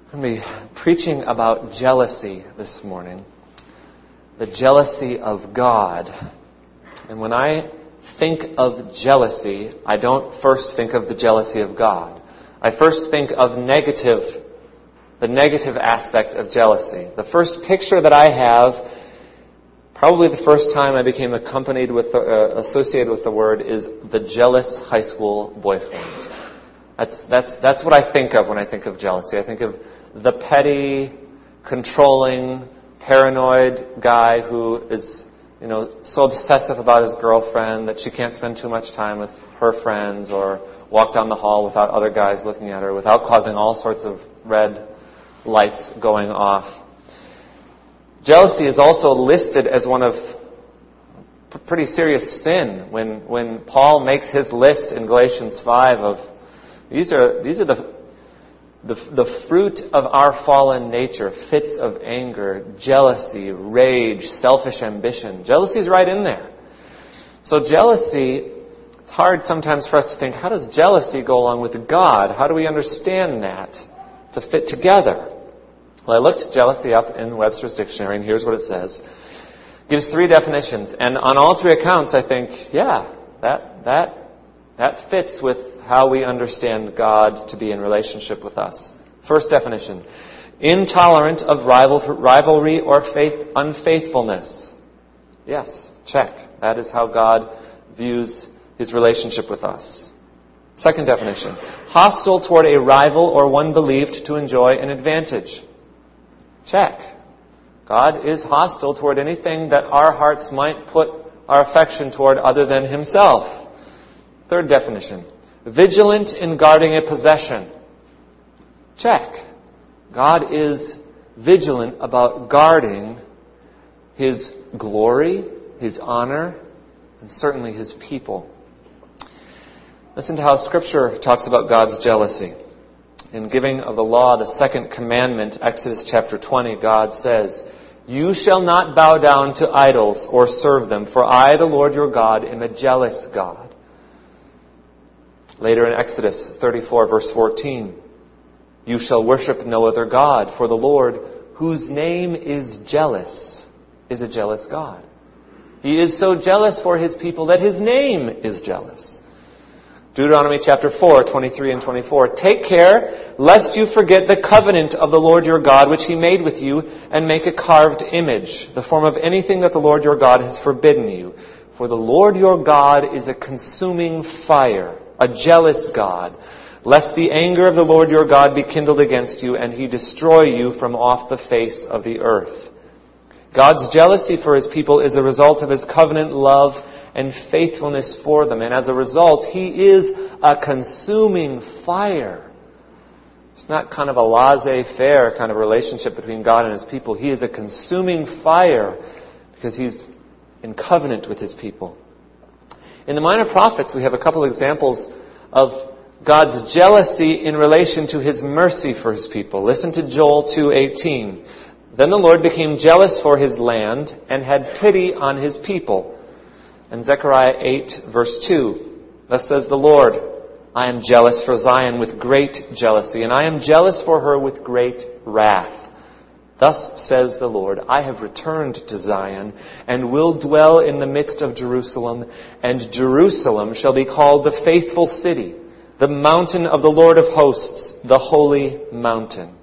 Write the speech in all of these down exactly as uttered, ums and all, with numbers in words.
I'm going to be preaching about jealousy this morning. The jealousy of God. And when I think of jealousy, I don't first think of the jealousy of God. I first think of negative, the negative aspect of jealousy. The first picture that I have, probably the first time I became accompanied with, the, uh, associated with the word, is the jealous high school boyfriend. That's that's that's what I think of when I think of jealousy. I think of the petty, controlling, paranoid guy who is, you know, so obsessive about his girlfriend that she can't spend too much time with her friends or walk down the hall without other guys looking at her, without causing all sorts of red lights going off. Jealousy is also listed as one of p- pretty serious sin. When when Paul makes his list in Galatians five of these are these are the the the fruit of our fallen nature, fits of anger, jealousy, rage, selfish ambition. Jealousy is right in there. So jealousy, it's hard sometimes for us to think, how does jealousy go along with God? How do we understand that to fit together? Well, I looked jealousy up in Webster's dictionary, and here's what it says. It gives three definitions, and on all three accounts, I think, yeah, that that that fits with how we understand God to be in relationship with us. First definition: intolerant of rival, rivalry or faith unfaithfulness. Yes, check. That is how God views His relationship with us. Second definition: hostile toward a rival or one believed to enjoy an advantage. Check. God is hostile toward anything that our hearts might put our affection toward other than Himself. Third definition: vigilant in guarding a possession. Check. God is vigilant about guarding His glory, His honor, and certainly His people. Listen to how Scripture talks about God's jealousy. In giving of the law, the second commandment, Exodus chapter twenty, God says, "You shall not bow down to idols or serve them, for I, the Lord your God, am a jealous God." Later in Exodus thirty-four, verse fourteen, "You shall worship no other God, for the Lord, whose name is jealous, is a jealous God. He is so jealous for His people that His name is jealous." Deuteronomy chapter four, twenty-three and twenty-four. "Take care lest you forget the covenant of the Lord your God, which He made with you, and make a carved image, the form of anything that the Lord your God has forbidden you. For the Lord your God is a consuming fire, a jealous God, lest the anger of the Lord your God be kindled against you, and He destroy you from off the face of the earth." God's jealousy for His people is a result of His covenant love and faithfulness for them. And as a result, He is a consuming fire. It's not kind of a laissez-faire kind of relationship between God and His people. He is a consuming fire because He's in covenant with His people. In the Minor Prophets, we have a couple examples of God's jealousy in relation to His mercy for His people. Listen to Joel two eighteen. "Then the Lord became jealous for His land and had pity on His people." And Zechariah eight, verse two. "Thus says the Lord, I am jealous for Zion with great jealousy, and I am jealous for her with great wrath. Thus says the Lord, I have returned to Zion, and will dwell in the midst of Jerusalem, and Jerusalem shall be called the faithful city, the mountain of the Lord of hosts, the holy mountain."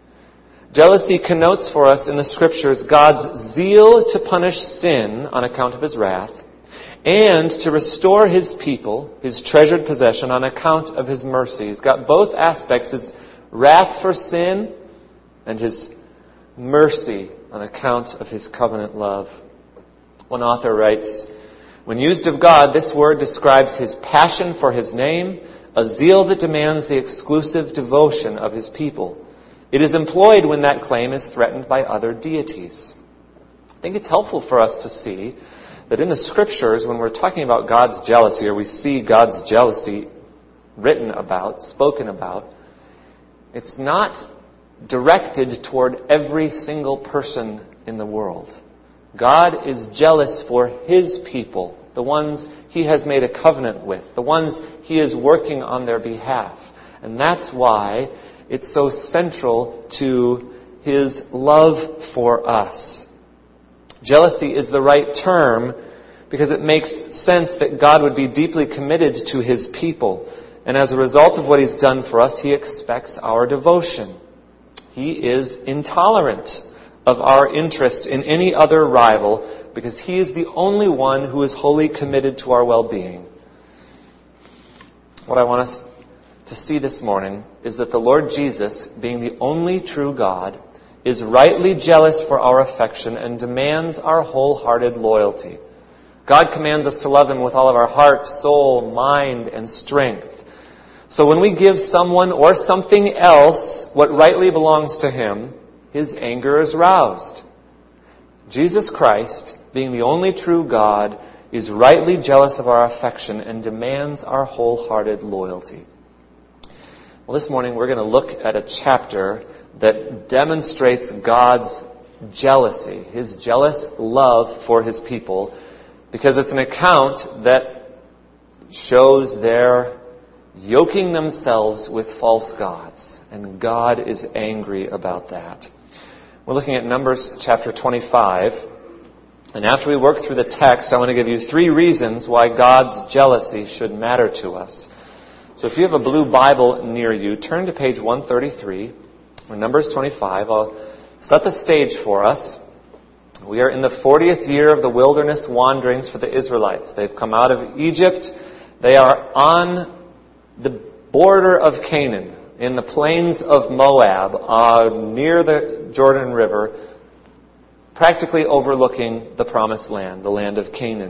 Jealousy connotes for us in the Scriptures God's zeal to punish sin on account of His wrath, and to restore His people, His treasured possession, on account of His mercy. He's got both aspects, His wrath for sin and His mercy on account of His covenant love. One author writes, "When used of God, this word describes His passion for His name, a zeal that demands the exclusive devotion of His people. It is employed when that claim is threatened by other deities." I think it's helpful for us to see that in the Scriptures, when we're talking about God's jealousy, or we see God's jealousy written about, spoken about, it's not directed toward every single person in the world. God is jealous for His people, the ones He has made a covenant with, the ones He is working on their behalf. And that's why it's so central to His love for us. Jealousy is the right term because it makes sense that God would be deeply committed to His people. And as a result of what He's done for us, He expects our devotion. He is intolerant of our interest in any other rival because He is the only one who is wholly committed to our well-being. What I want us to see this morning is that the Lord Jesus, being the only true God, is rightly jealous for our affection and demands our wholehearted loyalty. God commands us to love Him with all of our heart, soul, mind, and strength. So when we give someone or something else what rightly belongs to Him, His anger is roused. Jesus Christ, being the only true God, is rightly jealous of our affection and demands our wholehearted loyalty. Well, this morning we're going to look at a chapter that demonstrates God's jealousy, His jealous love for His people, because it's an account that shows their yoking themselves with false gods, and God is angry about that. We're looking at Numbers chapter twenty-five, and after we work through the text, I want to give you three reasons why God's jealousy should matter to us. So if you have a blue Bible near you, turn to page one thirty-three, or Numbers twenty-five. I'll set the stage for us. We are in the fortieth year of the wilderness wanderings for the Israelites. They've come out of Egypt. They are on the border of Canaan, in the plains of Moab, uh, near the Jordan River, practically overlooking the promised land, the land of Canaan.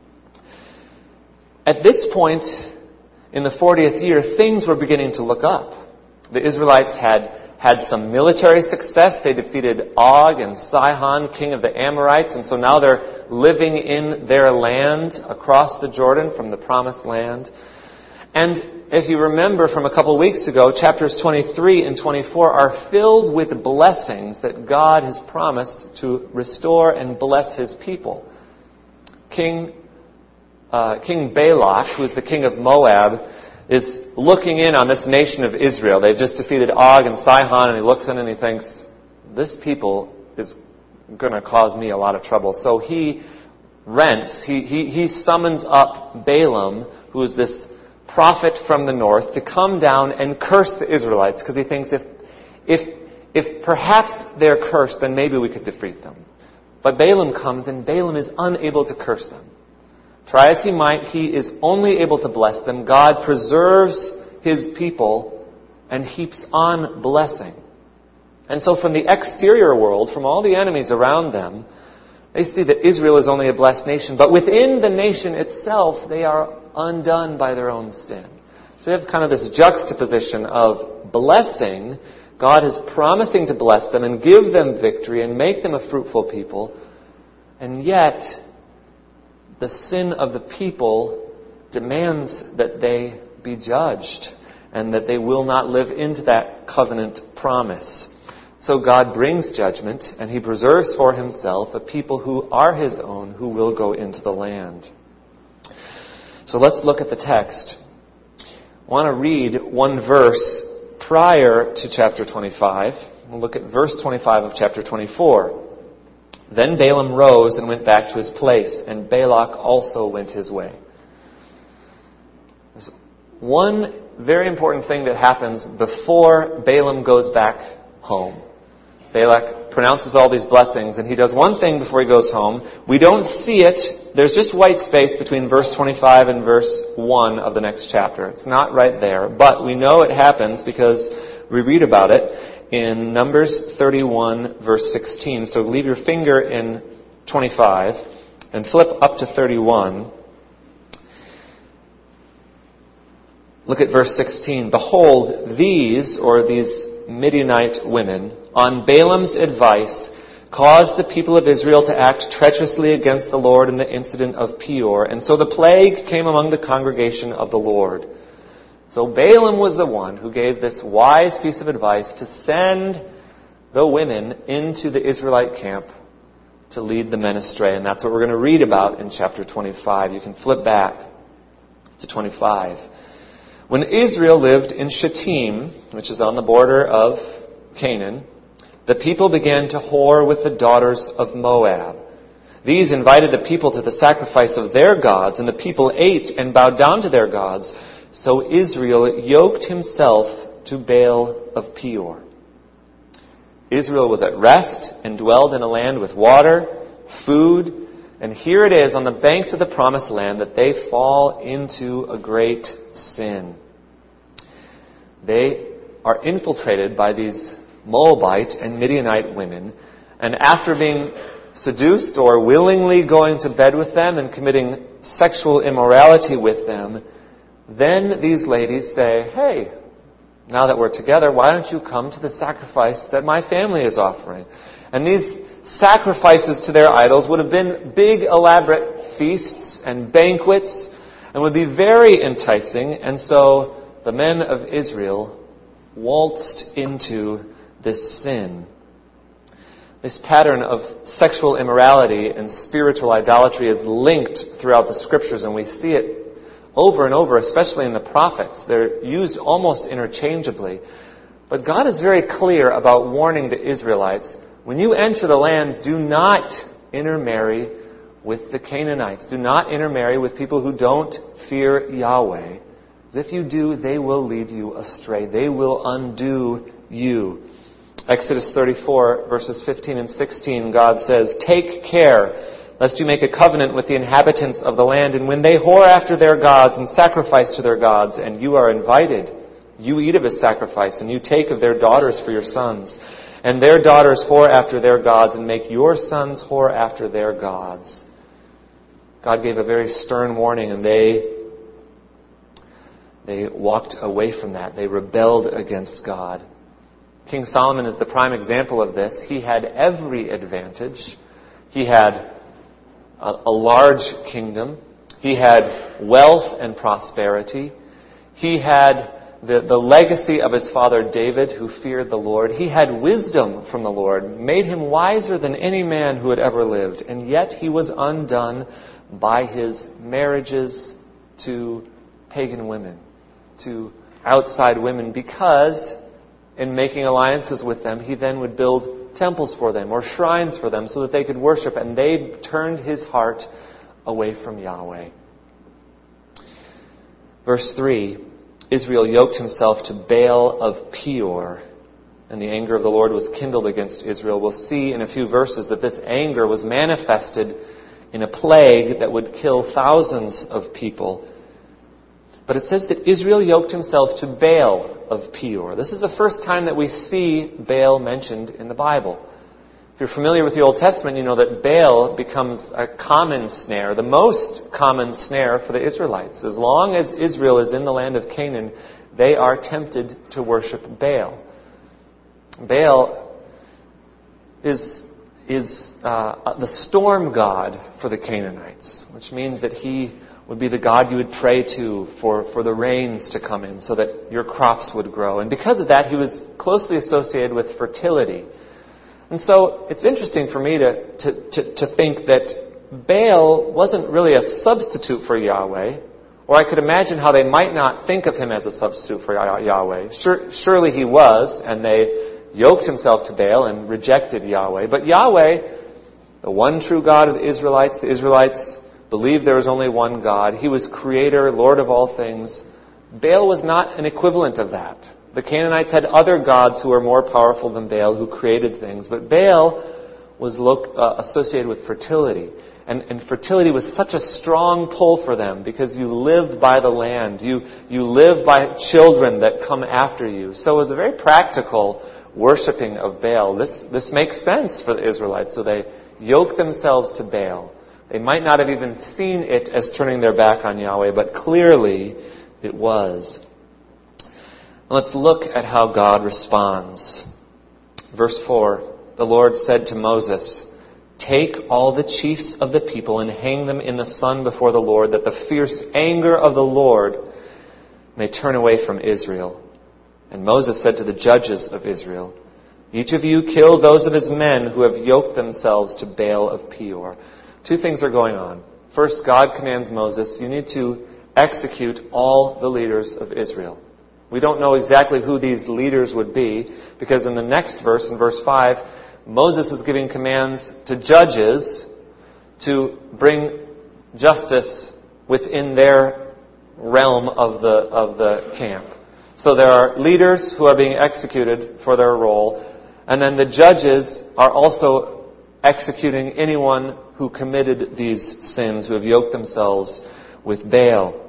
At this point in the fortieth year, things were beginning to look up. The Israelites had had some military success. They defeated Og and Sihon, king of the Amorites, and so now they're living in their land across the Jordan from the promised land. And if you remember from a couple of weeks ago, chapters twenty-three and twenty-four are filled with blessings that God has promised to restore and bless His people. King uh, King Balak, who is the king of Moab, is looking in on this nation of Israel. They've just defeated Og and Sihon, and he looks in and he thinks, this people is going to cause me a lot of trouble. So he rents, he, he, he summons up Balaam, who is this prophet from the north, to come down and curse the Israelites, because he thinks if, if, if perhaps they're cursed, then maybe we could defeat them. But Balaam comes, and Balaam is unable to curse them. Try as he might, he is only able to bless them. God preserves His people and heaps on blessing. And so from the exterior world, from all the enemies around them, they see that Israel is only a blessed nation. But within the nation itself, they are undone by their own sin. So we have kind of this juxtaposition of blessing. God is promising to bless them and give them victory and make them a fruitful people. And yet, the sin of the people demands that they be judged and that they will not live into that covenant promise. So God brings judgment, and He preserves for Himself a people who are His own, who will go into the land. So let's look at the text. I want to read one verse prior to chapter twenty-five. We'll look at verse twenty-five of chapter twenty-four. Then Balaam rose and went back to his place, and Balak also went his way. There's one very important thing that happens before Balaam goes back home. Balak pronounces all these blessings, and he does one thing before he goes home. We don't see it. There's just white space between verse twenty-five and verse one of the next chapter. It's not right there, but we know it happens because we read about it in Numbers thirty-one, verse sixteen. So leave your finger in twenty-five and flip up to thirty-one. Look at verse sixteen. Behold, these, or these Midianite women, on Balaam's advice, caused the people of Israel to act treacherously against the Lord in the incident of Peor. And so the plague came among the congregation of the Lord. So Balaam was the one who gave this wise piece of advice to send the women into the Israelite camp to lead the men astray. And that's what we're going to read about in chapter twenty-five. You can flip back to twenty-five. When Israel lived in Shittim, which is on the border of Canaan, the people began to whore with the daughters of Moab. These invited the people to the sacrifice of their gods, and the people ate and bowed down to their gods. So Israel yoked himself to Baal of Peor. Israel was at rest and dwelled in a land with water, food, and here it is on the banks of the promised land that they fall into a great sin. They are infiltrated by these Moabite and Midianite women, and after being seduced or willingly going to bed with them and committing sexual immorality with them, then these ladies say, hey, now that we're together, why don't you come to the sacrifice that my family is offering? And these sacrifices to their idols would have been big, elaborate feasts and banquets and would be very enticing. And so the men of Israel waltzed into this sin. This pattern of sexual immorality and spiritual idolatry is linked throughout the Scriptures, and we see it over and over, especially in the prophets. They're used almost interchangeably. But God is very clear about warning the Israelites, when you enter the land, do not intermarry with the Canaanites. Do not intermarry with people who don't fear Yahweh. Because if you do, they will lead you astray. They will undo you. Exodus thirty-four, verses fifteen and sixteen, God says, take care lest you make a covenant with the inhabitants of the land, and when they whore after their gods and sacrifice to their gods, and you are invited, you eat of his sacrifice, and you take of their daughters for your sons, and their daughters whore after their gods, and make your sons whore after their gods. God gave a very stern warning, and they they walked away from that. They rebelled against God. King Solomon is the prime example of this. He had every advantage. He had a, a large kingdom. He had wealth and prosperity. He had the, the legacy of his father David, who feared the Lord. He had wisdom from the Lord, made him wiser than any man who had ever lived. And yet he was undone by his marriages to pagan women, to outside women, because in making alliances with them, he then would build temples for them or shrines for them so that they could worship, and they turned his heart away from Yahweh. Verse three, Israel yoked himself to Baal of Peor, and the anger of the Lord was kindled against Israel. We'll see in a few verses that this anger was manifested in a plague that would kill thousands of people. But it says that Israel yoked himself to Baal of Peor. This is the first time that we see Baal mentioned in the Bible. If you're familiar with the Old Testament, you know that Baal becomes a common snare, the most common snare for the Israelites. As long as Israel is in the land of Canaan, they are tempted to worship Baal. Baal is, is uh, the storm god for the Canaanites, which means that he would be the God you would pray to for, for the rains to come in so that your crops would grow. And because of that, he was closely associated with fertility. And so it's interesting for me to, to, to, to think that Baal wasn't really a substitute for Yahweh, or I could imagine how they might not think of him as a substitute for Yahweh. Sure, surely he was, and they yoked himself to Baal and rejected Yahweh. But Yahweh, the one true God of the Israelites, the Israelites believed there was only one God. He was creator, Lord of all things. Baal was not an equivalent of that. The Canaanites had other gods who were more powerful than Baal, who created things. But Baal was look, uh, associated with fertility. And, and fertility was such a strong pull for them because you live by the land. You, you live by children that come after you. So it was a very practical worshiping of Baal. This, this makes sense for the Israelites. So they yoked themselves to Baal. They might not have even seen it as turning their back on Yahweh, but clearly it was. Let's look at how God responds. Verse four, the Lord said to Moses, take all the chiefs of the people and hang them in the sun before the Lord, that the fierce anger of the Lord may turn away from Israel. And Moses said to the judges of Israel, each of you kill those of his men who have yoked themselves to Baal of Peor. Two things are going on. First, God commands Moses, you need to execute all the leaders of Israel. We don't know exactly who these leaders would be, because in the next verse, in verse five, Moses is giving commands to judges to bring justice within their realm of the of the camp. So there are leaders who are being executed for their role, and then the judges are also executing anyone who committed these sins, who have yoked themselves with Baal.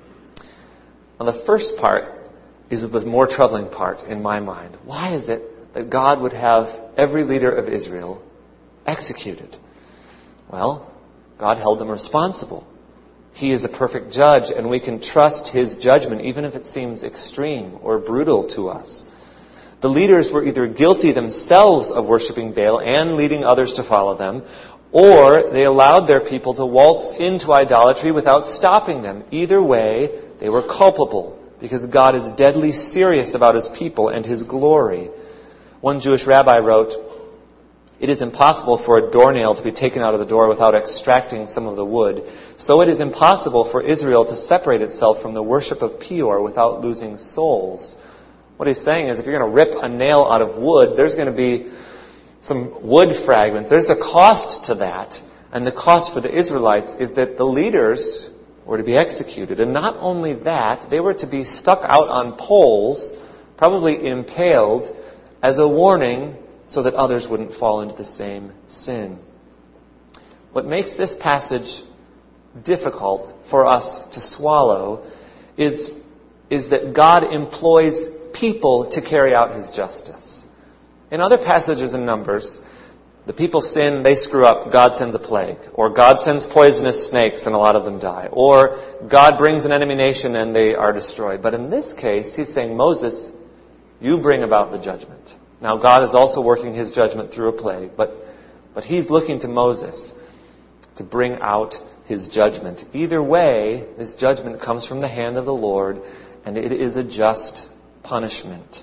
Now the first part is the more troubling part in my mind. Why is it that God would have every leader of Israel executed? Well, God held them responsible. He is a perfect judge, and we can trust His judgment, even if it seems extreme or brutal to us. The leaders were either guilty themselves of worshiping Baal and leading others to follow them, or they allowed their people to waltz into idolatry without stopping them. Either way, they were culpable, because God is deadly serious about His people and His glory. One Jewish rabbi wrote, "It is impossible for a doornail to be taken out of the door without extracting some of the wood. So it is impossible for Israel to separate itself from the worship of Peor without losing souls." What he's saying is, if you're going to rip a nail out of wood, there's going to be some wood fragments. There's a cost to that. And the cost for the Israelites is that the leaders were to be executed. And not only that, they were to be stuck out on poles, probably impaled, as a warning so that others wouldn't fall into the same sin. What makes this passage difficult for us to swallow is, is that God employs people to carry out His justice. In other passages in Numbers, the people sin, they screw up, God sends a plague. Or God sends poisonous snakes and a lot of them die. Or God brings an enemy nation and they are destroyed. But in this case, He's saying, Moses, you bring about the judgment. Now God is also working His judgment through a plague, but, but He's looking to Moses to bring out His judgment. Either way, this judgment comes from the hand of the Lord, and it is a just punishment.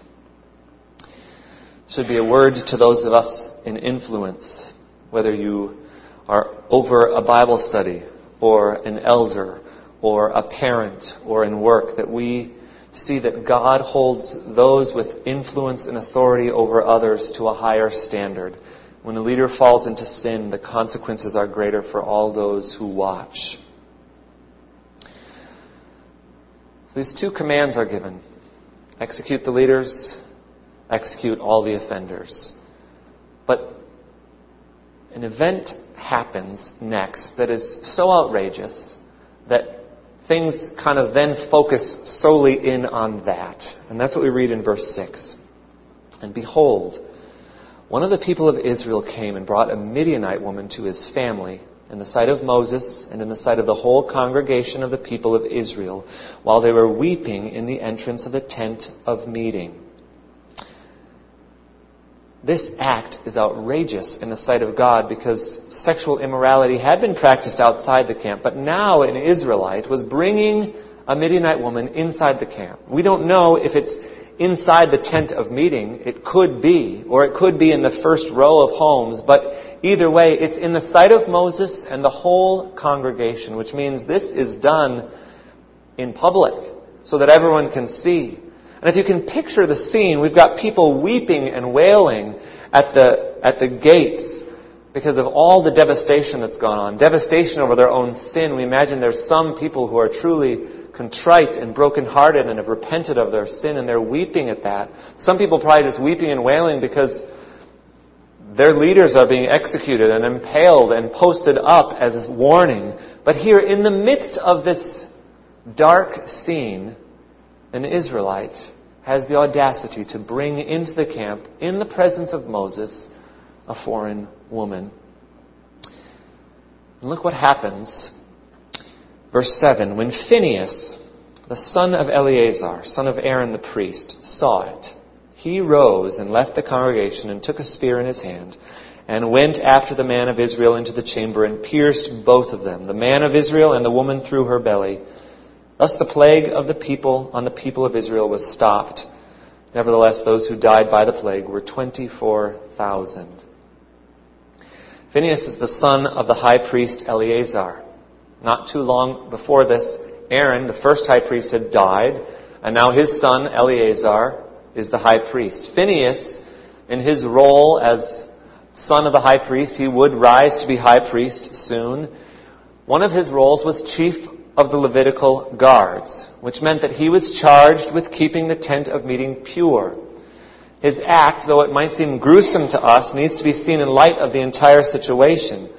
Should be a word to those of us in influence, whether you are over a Bible study or an elder or a parent or in work, that we see that God holds those with influence and authority over others to a higher standard. When a leader falls into sin, the consequences are greater for all those who watch. So these two commands are given. Execute the leaders, execute all the offenders. But an event happens next that is so outrageous that things kind of then focus solely in on that. And that's what we read in verse six. "And behold, one of the people of Israel came and brought a Midianite woman to his family in the sight of Moses and in the sight of the whole congregation of the people of Israel, while they were weeping in the entrance of the tent of meeting." This act is outrageous in the sight of God because sexual immorality had been practiced outside the camp, but now an Israelite was bringing a Midianite woman inside the camp. We don't know if it's inside the tent of meeting. It could be, or it could be in the first row of homes, but either way, it's in the sight of Moses and the whole congregation, which means this is done in public so that everyone can see. And if you can picture the scene, we've got people weeping and wailing at the at the gates because of all the devastation that's gone on. Devastation over their own sin. We imagine there's some people who are truly contrite and brokenhearted and have repented of their sin, and they're weeping at that. Some people probably just weeping and wailing because their leaders are being executed and impaled and posted up as a warning. But here, in the midst of this dark scene, an Israelite has the audacity to bring into the camp, in the presence of Moses, a foreign woman. And look what happens. Verse seven, "When Phinehas, the son of Eleazar, son of Aaron the priest, saw it, he rose and left the congregation and took a spear in his hand and went after the man of Israel into the chamber and pierced both of them, the man of Israel and the woman through her belly. Thus the plague of the people on the people of Israel was stopped. Nevertheless, those who died by the plague were twenty-four thousand. Phinehas is the son of the high priest Eleazar. Not too long before this, Aaron, the first high priest, had died, and now his son Eleazar is the high priest. Phinehas, in his role as son of the high priest, he would rise to be high priest soon. One of his roles was chief of the Levitical guards, which meant that he was charged with keeping the tent of meeting pure. His act, though it might seem gruesome to us, needs to be seen in light of the entire situation.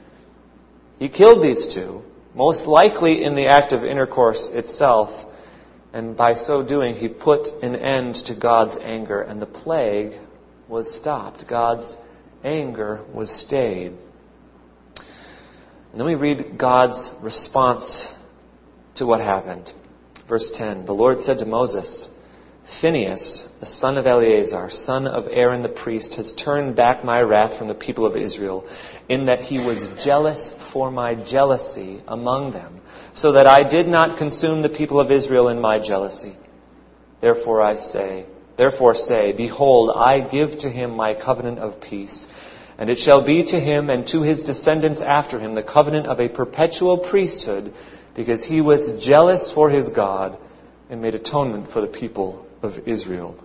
He killed these two, most likely in the act of intercourse itself, and by so doing he put an end to God's anger, and the plague was stopped. God's anger was stayed. And then we read God's response to what happened. Verse ten, the Lord said to Moses, Phinehas, the son of Eleazar, son of Aaron the priest, has turned back my wrath from the people of Israel, in that he was jealous for my jealousy among them, so that I did not consume the people of Israel in my jealousy. Therefore I say, therefore say, behold, I give to him my covenant of peace, and it shall be to him and to his descendants after him the covenant of a perpetual priesthood, because he was jealous for his God and made atonement for the people of Israel.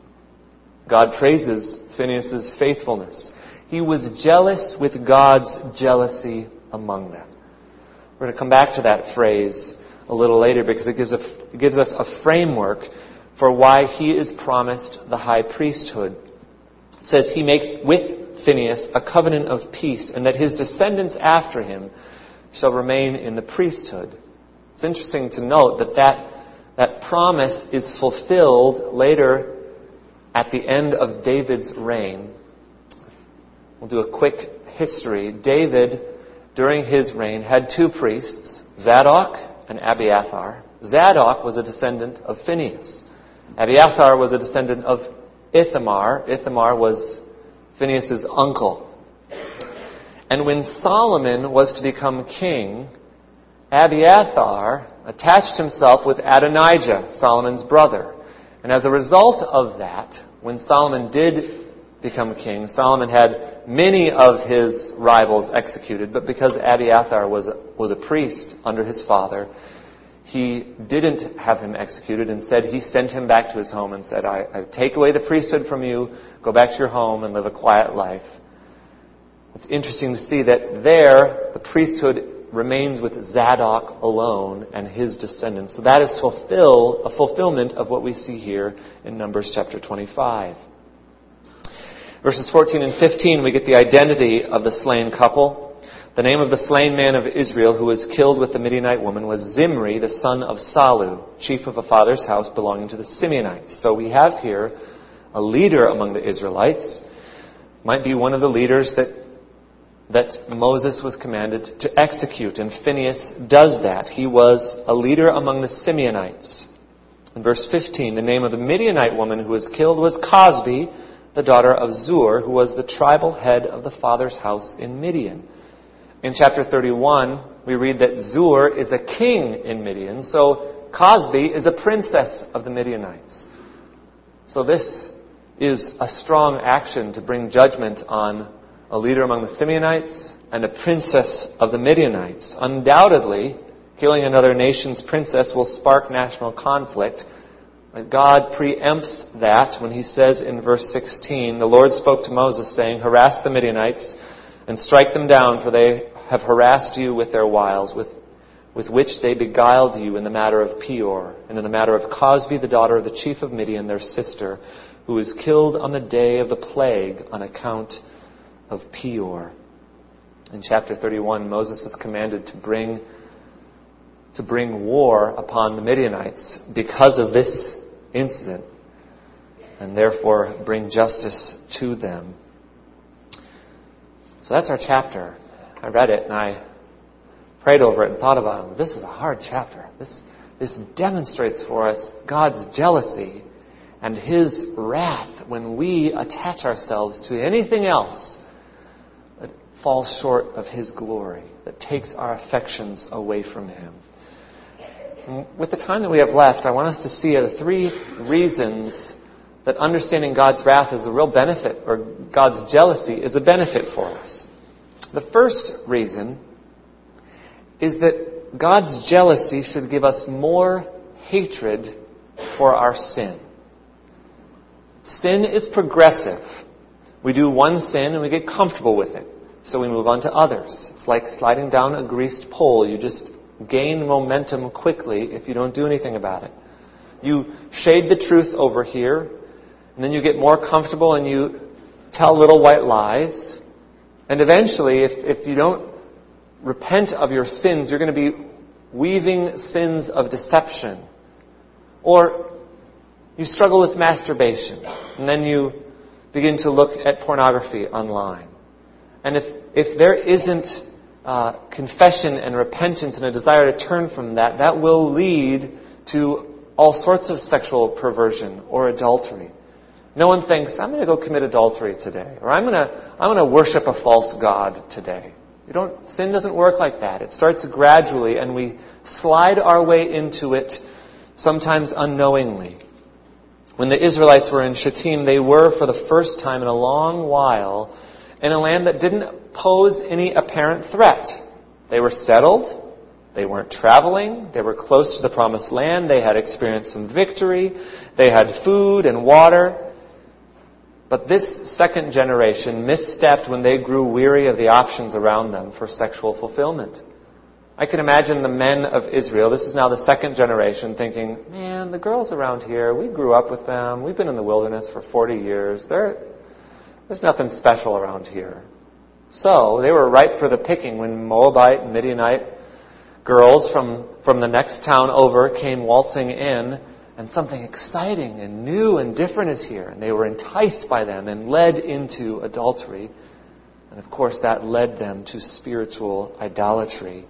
God praises Phinehas' faithfulness. He was jealous with God's jealousy among them. We're going to come back to that phrase a little later because it gives, a, it gives us a framework for why he is promised the high priesthood. It says he makes with Phinehas a covenant of peace, and that his descendants after him shall remain in the priesthood. It's interesting to note that that, that promise is fulfilled later at the end of David's reign. We'll do a quick history. David, during his reign, had two priests, Zadok and Abiathar. Zadok was a descendant of Phinehas. Abiathar was a descendant of Ithamar. Ithamar was Phinehas' uncle. And when Solomon was to become king, Abiathar attached himself with Adonijah, Solomon's brother. And as a result of that, when Solomon did become king, Solomon had many of his rivals executed, but because Abiathar was a, was a priest under his father, he didn't have him executed. Instead, he sent him back to his home and said, I, I take away the priesthood from you, go back to your home and live a quiet life. It's interesting to see that there, the priesthood remains with Zadok alone and his descendants. So that is fulfill, a fulfillment of what we see here in Numbers chapter twenty-five. Verses fourteen and fifteen, we get the identity of the slain couple. The name of the slain man of Israel who was killed with the Midianite woman was Zimri, the son of Salu, chief of a father's house belonging to the Simeonites. So we have here a leader among the Israelites. Might be one of the leaders that that Moses was commanded to execute, and Phinehas does that. He was a leader among the Simeonites. In verse fifteen, the name of the Midianite woman who was killed was Cosbi, the daughter of Zur, who was the tribal head of the father's house in Midian. In chapter thirty-one, we read that Zur is a king in Midian, so Cosbi is a princess of the Midianites. So this is a strong action to bring judgment on a leader among the Simeonites and a princess of the Midianites. Undoubtedly, killing another nation's princess will spark national conflict. But God preempts that when he says in verse sixteen, the Lord spoke to Moses saying, harass the Midianites and strike them down, for they have harassed you with their wiles, with, with which they beguiled you in the matter of Peor, and in the matter of Cosbi, the daughter of the chief of Midian, their sister, who was killed on the day of the plague on account of Peor. In chapter thirty-one, Moses is commanded to bring to bring war upon the Midianites because of this incident, and therefore bring justice to them. So that's our chapter. I read it and I prayed over it and thought about it. This is a hard chapter. This this demonstrates for us God's jealousy and his wrath when we attach ourselves to anything else that falls short of his glory, that takes our affections away from him. And with the time that we have left, I want us to see the three reasons that understanding God's wrath is a real benefit, or God's jealousy is a benefit for us. The first reason is that God's jealousy should give us more hatred for our sin. Sin is progressive. We do one sin and we get comfortable with it, so we move on to others. It's like sliding down a greased pole. You just gain momentum quickly if you don't do anything about it. You shade the truth over here, and then you get more comfortable and you tell little white lies. And eventually, if, if you don't repent of your sins, you're going to be weaving sins of deception. Or you struggle with masturbation, and then you begin to look at pornography online. And if, if there isn't uh, confession and repentance and a desire to turn from that, that will lead to all sorts of sexual perversion or adultery. No one thinks, I'm going to go commit adultery today, or I'm going to I'm going to worship a false god today. You don't. Sin doesn't work like that. It starts gradually, and we slide our way into it, sometimes unknowingly. When the Israelites were in Shittim, they were, for the first time in a long while, in a land that didn't pose any apparent threat. They were settled. They weren't traveling. They were close to the promised land. They had experienced some victory. They had food and water. But this second generation misstepped when they grew weary of the options around them for sexual fulfillment. I can imagine the men of Israel, this is now the second generation, thinking, man, the girls around here, we grew up with them. We've been in the wilderness for forty years. They're, there's nothing special around here. So they were ripe for the picking when Moabite and Midianite girls from, from the next town over came waltzing in, and something exciting and new and different is here. And they were enticed by them and led into adultery. And of course that led them to spiritual idolatry.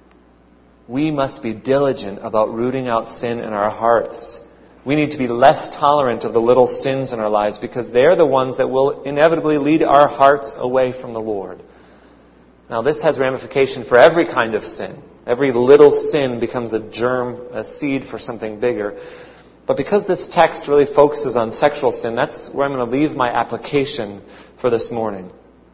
We must be diligent about rooting out sin in our hearts. We need to be less tolerant of the little sins in our lives, because they're the ones that will inevitably lead our hearts away from the Lord. Now this has ramification for every kind of sin. Every little sin becomes a germ, a seed for something bigger. But because this text really focuses on sexual sin, that's where I'm going to leave my application for this morning.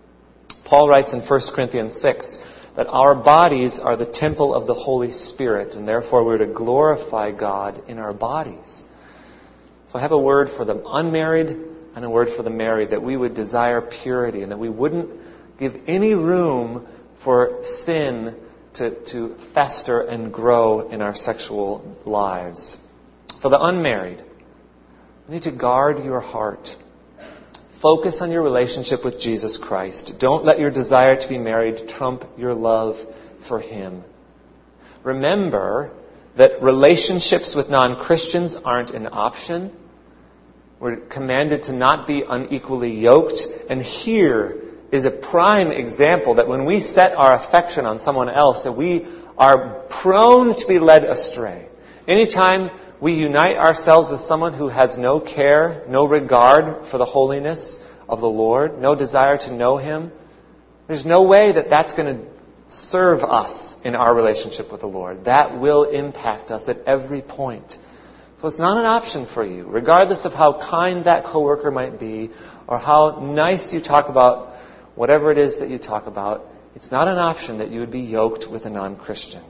Paul writes in First Corinthians six that our bodies are the temple of the Holy Spirit, and therefore we're to glorify God in our bodies. So I have a word for the unmarried and a word for the married, that we would desire purity and that we wouldn't give any room for sin to, to fester and grow in our sexual lives. For the unmarried, you need to guard your heart. Focus on your relationship with Jesus Christ. Don't let your desire to be married trump your love for Him. Remember that relationships with non-Christians aren't an option. We're commanded to not be unequally yoked. And here is a prime example that when we set our affection on someone else, that we are prone to be led astray. Anytime we unite ourselves with someone who has no care, no regard for the holiness of the Lord, no desire to know Him, there's no way that that's going to serve us in our relationship with the Lord. That will impact us at every point. So it's not an option for you, regardless of how kind that coworker might be or how nice you talk about whatever it is that you talk about. It's not an option that you would be yoked with a non-Christian.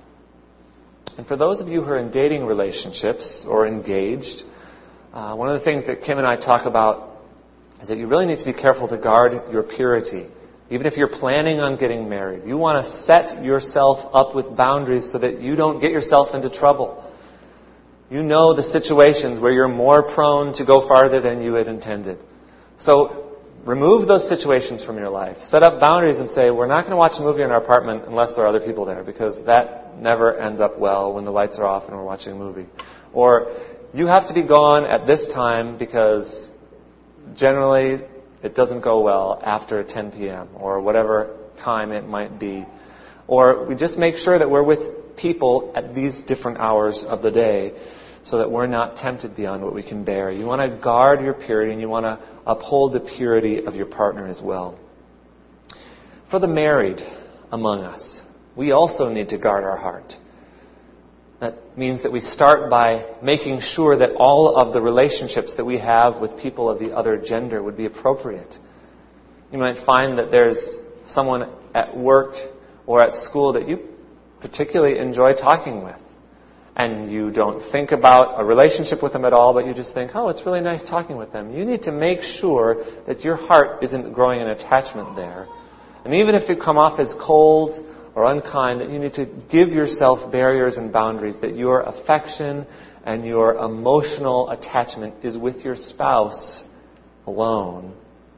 And for those of you who are in dating relationships or engaged, uh, one of the things that Kim and I talk about is that you really need to be careful to guard your purity. Even if you're planning on getting married, you want to set yourself up with boundaries so that you don't get yourself into trouble. You know the situations where you're more prone to go farther than you had intended. So remove those situations from your life. Set up boundaries and say, we're not going to watch a movie in our apartment unless there are other people there, because that never ends up well when the lights are off and we're watching a movie. Or you have to be gone at this time because generally it doesn't go well after ten p.m. or whatever time it might be. Or we just make sure that we're with people at these different hours of the day so that we're not tempted beyond what we can bear. You want to guard your purity and you want to uphold the purity of your partner as well. For the married among us, we also need to guard our heart. That means that we start by making sure that all of the relationships that we have with people of the other gender would be appropriate. You might find that there's someone at work or at school that you particularly enjoy talking with. And you don't think about a relationship with them at all, but you just think, oh, it's really nice talking with them. You need to make sure that your heart isn't growing an attachment there. And even if you come off as cold or unkind, that you need to give yourself barriers and boundaries, that your affection and your emotional attachment is with your spouse alone.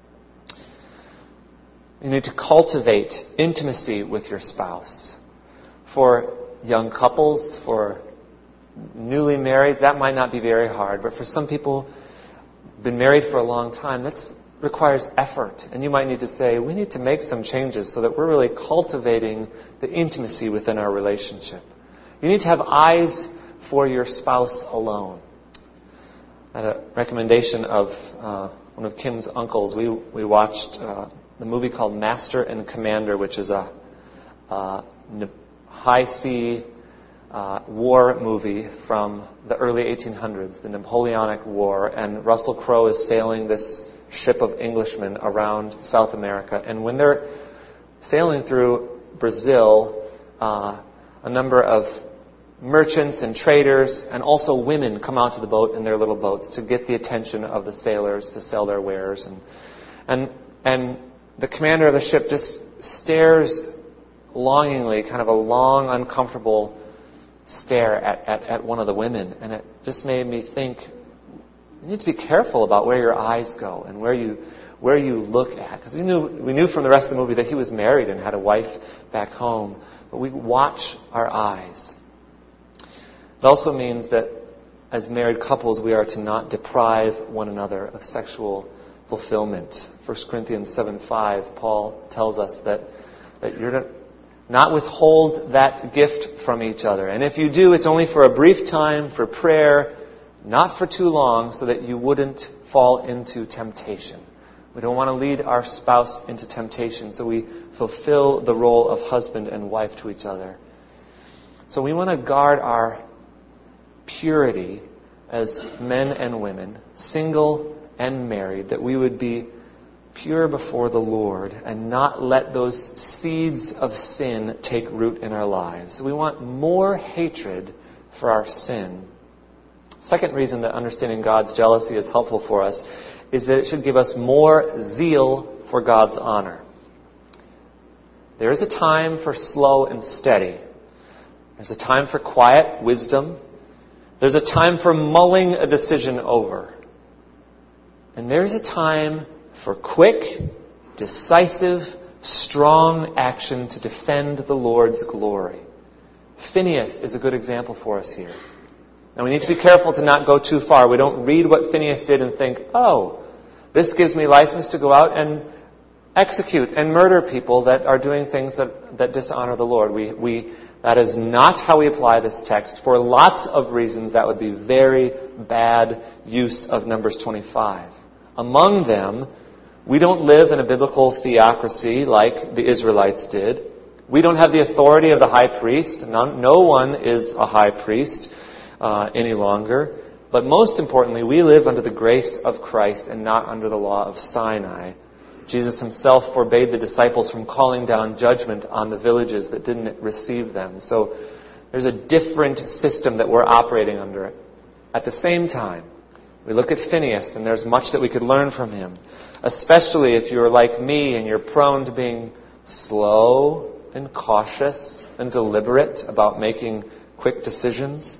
You need to cultivate intimacy with your spouse. For young couples, for newly married, that might not be very hard. But for some people who've been married for a long time, that requires effort. And you might need to say, we need to make some changes so that we're really cultivating the intimacy within our relationship. You need to have eyes for your spouse alone. At a recommendation of uh, one of Kim's uncles, we we watched uh, the movie called Master and Commander, which is a uh, high sea uh, war movie from the early eighteen hundreds, the Napoleonic War, and Russell Crowe is sailing this ship of Englishmen around South America. And when they're sailing through Brazil, uh, a number of merchants and traders and also women come out to the boat in their little boats to get the attention of the sailors to sell their wares. And and and the commander of the ship just stares longingly, kind of a long, uncomfortable stare at, at, at one of the women. And it just made me think, you need to be careful about where your eyes go and where you where you look at. Because we knew we knew from the rest of the movie that he was married and had a wife back home. But we watch our eyes. It also means that as married couples, we are to not deprive one another of sexual fulfillment. First Corinthians seven five, Paul tells us that, that you're to not withhold that gift from each other. And if you do, it's only for a brief time, for prayer, not for too long, so that you wouldn't fall into temptation. We don't want to lead our spouse into temptation, so we fulfill the role of husband and wife to each other. So we want to guard our purity as men and women, single and married, that we would be pure before the Lord and not let those seeds of sin take root in our lives. So we want more hatred for our sin. Second reason that understanding God's jealousy is helpful for us is that it should give us more zeal for God's honor. There is a time for slow and steady. There's a time for quiet wisdom. There's a time for mulling a decision over. And there's a time for quick, decisive, strong action to defend the Lord's glory. Phinehas is a good example for us here. Now we need to be careful to not go too far. We don't read what Phinehas did and think, oh, this gives me license to go out and execute and murder people that are doing things that, that dishonor the Lord. We, we, that is not how we apply this text. For lots of reasons, that would be very bad use of Numbers twenty-five. Among them, we don't live in a biblical theocracy like the Israelites did. We don't have the authority of the high priest. No, no one is a high priest uh, any longer. But most importantly, we live under the grace of Christ and not under the law of Sinai. Jesus himself forbade the disciples from calling down judgment on the villages that didn't receive them. So there's a different system that we're operating under. At the same time, we look at Phinehas, and there's much that we could learn from him, especially if you're like me and you're prone to being slow and cautious and deliberate about making quick decisions.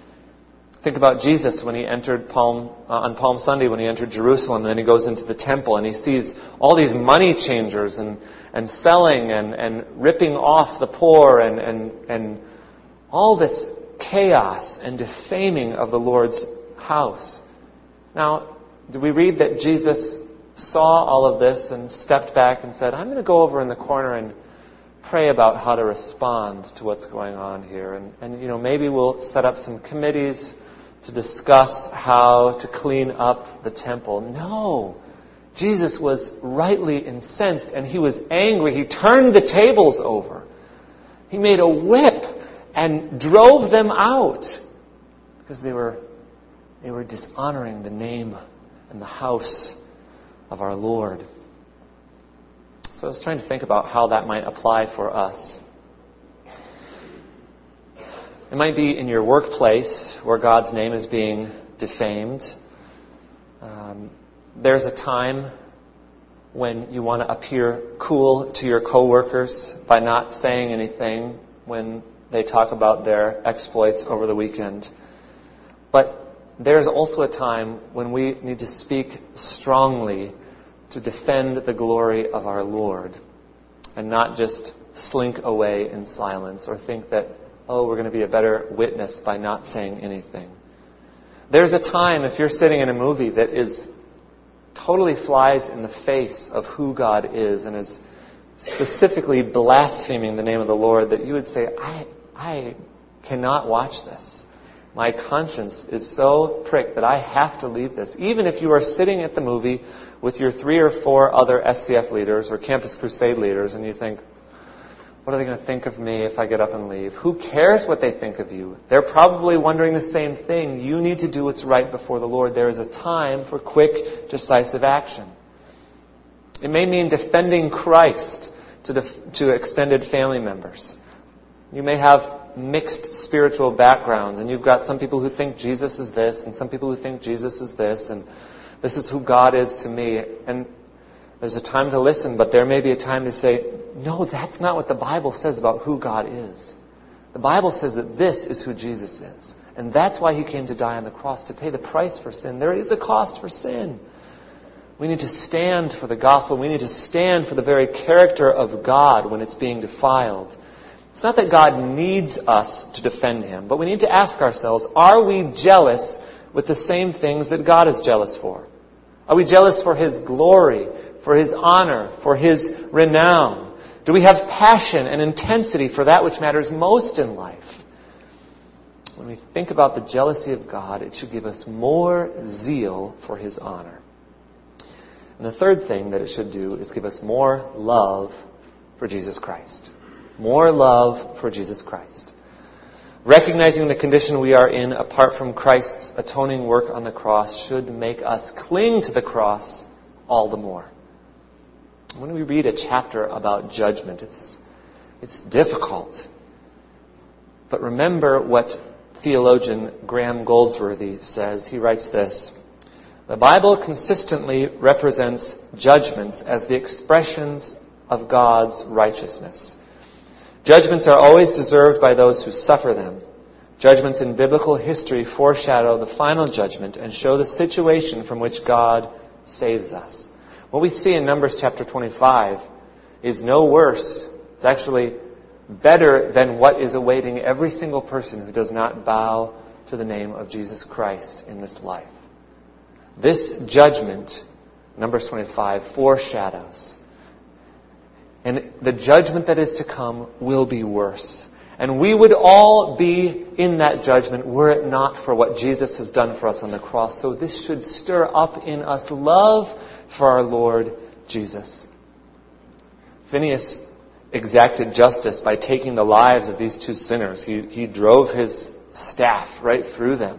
Think about Jesus when he entered Palm uh, on Palm Sunday, when he entered Jerusalem, and then he goes into the temple and he sees all these money changers and, and selling and, and ripping off the poor and, and, and all this chaos and defaming of the Lord's house. Now, do we read that Jesus saw all of this and stepped back and said, I'm going to go over in the corner and pray about how to respond to what's going on here. And, and you know, maybe we'll set up some committees to discuss how to clean up the temple. No. Jesus was rightly incensed and he was angry. He turned the tables over. He made a whip and drove them out because they were they were dishonoring the name and the house of our Lord. So I was trying to think about how that might apply for us. It might be in your workplace where God's name is being defamed. Um, there's a time when you want to appear cool to your coworkers by not saying anything when they talk about their exploits over the weekend. But there's also a time when we need to speak strongly to defend the glory of our Lord and not just slink away in silence or think that, oh, we're going to be a better witness by not saying anything. There's a time, if you're sitting in a movie that is totally flies in the face of who God is and is specifically blaspheming the name of the Lord, that you would say, I, I cannot watch this. My conscience is so pricked that I have to leave this. Even if you are sitting at the movie with your three or four other S C F leaders or Campus Crusade leaders and you think, what are they going to think of me if I get up and leave? Who cares what they think of you? They're probably wondering the same thing. You need to do what's right before the Lord. There is a time for quick, decisive action. It may mean defending Christ to, def- to extended family members. You may have mixed spiritual backgrounds, and you've got some people who think Jesus is this, and some people who think Jesus is this, and this is who God is to me. And there's a time to listen, but there may be a time to say, no, that's not what the Bible says about who God is. The Bible says that this is who Jesus is. And that's why He came to die on the cross, to pay the price for sin. There is a cost for sin. We need to stand for the gospel. We need to stand for the very character of God when it's being defiled. It's not that God needs us to defend Him, but we need to ask ourselves, are we jealous with the same things that God is jealous for? Are we jealous for His glory, for His honor, for His renown? Do we have passion and intensity for that which matters most in life? When we think about the jealousy of God, it should give us more zeal for His honor. And the third thing that it should do is give us more love for Jesus Christ. More love for Jesus Christ. Recognizing the condition we are in apart from Christ's atoning work on the cross should make us cling to the cross all the more. When we read a chapter about judgment, it's, it's difficult. But remember what theologian Graham Goldsworthy says. He writes this: the Bible consistently represents judgments as the expressions of God's righteousness. Judgments are always deserved by those who suffer them. Judgments in biblical history foreshadow the final judgment and show the situation from which God saves us. What we see in Numbers chapter twenty-five is no worse. It's actually better than what is awaiting every single person who does not bow to the name of Jesus Christ in this life. This judgment, Numbers twenty-five, foreshadows. And the judgment that is to come will be worse. And we would all be in that judgment were it not for what Jesus has done for us on the cross. So this should stir up in us love for our Lord Jesus. Phinehas exacted justice by taking the lives of these two sinners. He, he drove his staff right through them.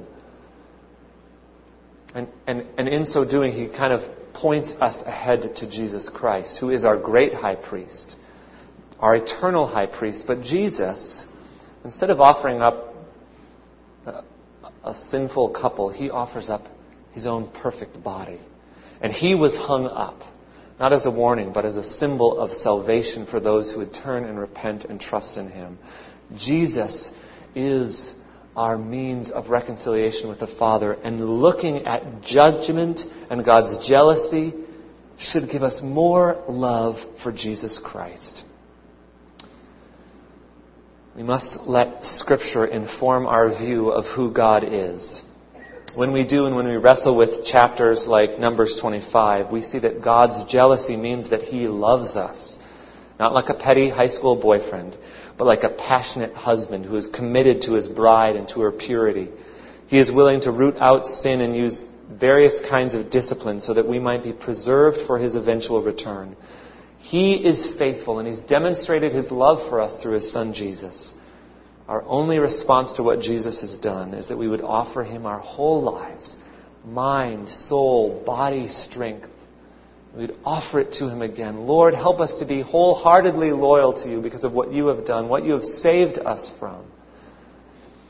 And, and, and in so doing, he kind of points us ahead to Jesus Christ, who is our great high priest, our eternal high priest. But Jesus, instead of offering up a, a sinful couple, He offers up His own perfect body. And He was hung up, not as a warning, but as a symbol of salvation for those who would turn and repent and trust in Him. Jesus is our means of reconciliation with the Father, and looking at judgment and God's jealousy should give us more love for Jesus Christ. We must let Scripture inform our view of who God is. When we do and when we wrestle with chapters like Numbers twenty-five, we see that God's jealousy means that He loves us. Not like a petty high school boyfriend, but like a passionate husband who is committed to his bride and to her purity. He is willing to root out sin and use various kinds of discipline so that we might be preserved for His eventual return. He is faithful, and He's demonstrated His love for us through His Son Jesus. Our only response to what Jesus has done is that we would offer Him our whole lives, mind, soul, body, strength. We'd offer it to Him again. Lord, help us to be wholeheartedly loyal to You because of what You have done, what You have saved us from.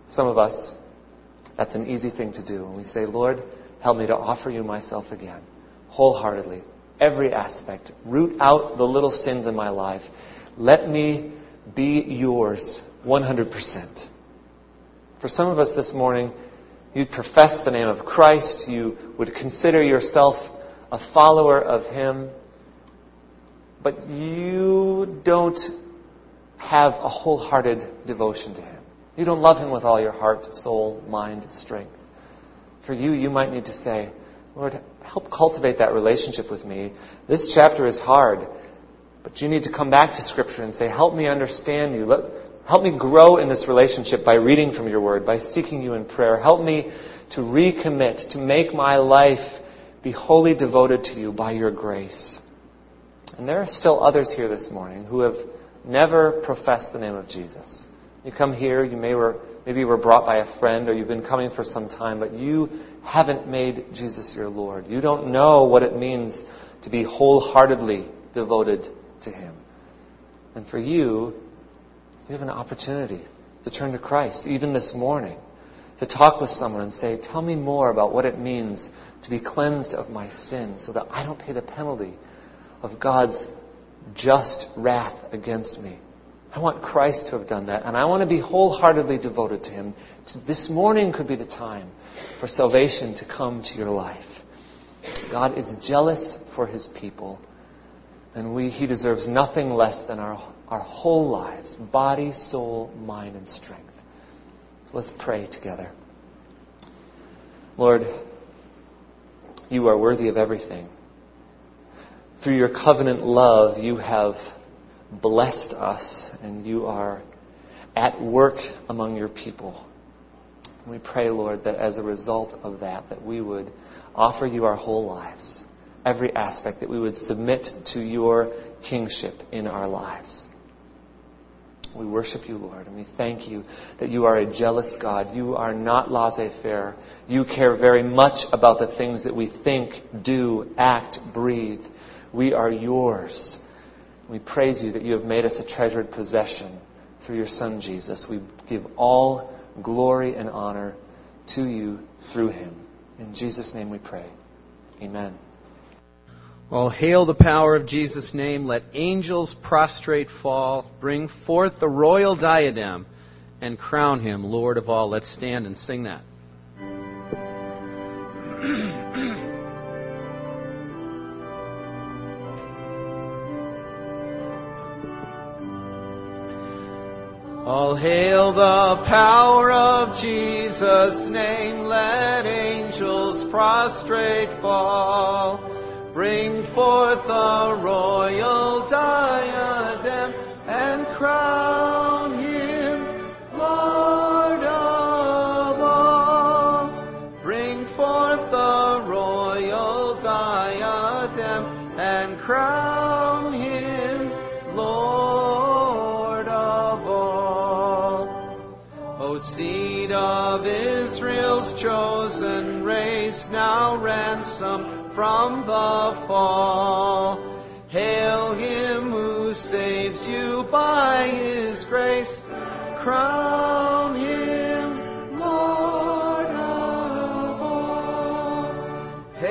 Some of us, that's an easy thing to do. And we say, Lord, help me to offer you myself again, wholeheartedly, every aspect. Root out the little sins in my life. Let me be yours one hundred percent. For some of us this morning, you'd profess the name of Christ. You would consider yourself a follower of Him. But you don't have a wholehearted devotion to Him. You don't love Him with all your heart, soul, mind, strength. For you, you might need to say, Lord, help cultivate that relationship with me. This chapter is hard, but you need to come back to Scripture and say, help me understand you. Let, help me grow in this relationship by reading from your Word, by seeking you in prayer. Help me to recommit, to make my life be wholly devoted to you by your grace. And there are still others here this morning who have never professed the name of Jesus. You come here, you may were, maybe you were brought by a friend or you've been coming for some time, but you haven't made Jesus your Lord. You don't know what it means to be wholeheartedly devoted to Him. And for you, you have an opportunity to turn to Christ, even this morning, to talk with someone and say, tell me more about what it means to be cleansed of my sin so that I don't pay the penalty of God's just wrath against me. I want Christ to have done that, and I want to be wholeheartedly devoted to Him. This morning could be the time for salvation to come to your life. God is jealous for His people, and we He deserves nothing less than our, our whole lives, body, soul, mind, and strength. So let's pray together. Lord, you are worthy of everything. Through your covenant love, you have blessed us, and you are at work among your people. And we pray, Lord, that as a result of that, that we would offer you our whole lives, every aspect, that we would submit to your kingship in our lives. We worship you, Lord, and we thank you that you are a jealous God. You are not laissez-faire. You care very much about the things that we think, do, act, breathe. We are yours. We praise you that you have made us a treasured possession through your Son, Jesus. We give all glory and honor to you through Him. In Jesus' name we pray. Amen. Well, hail the power of Jesus' name. Let angels prostrate fall. Bring forth the royal diadem and crown Him Lord of all. Let's stand and sing that. All hail the power of Jesus' name. Let angels prostrate fall. Bring forth the royal diadem and crown Him Lord of all. Bring forth the royal diadem and crown Him Lord of all. O seed of Israel's chosen race, now ransomed from the fall. Hail Him who saves you by His grace. Crown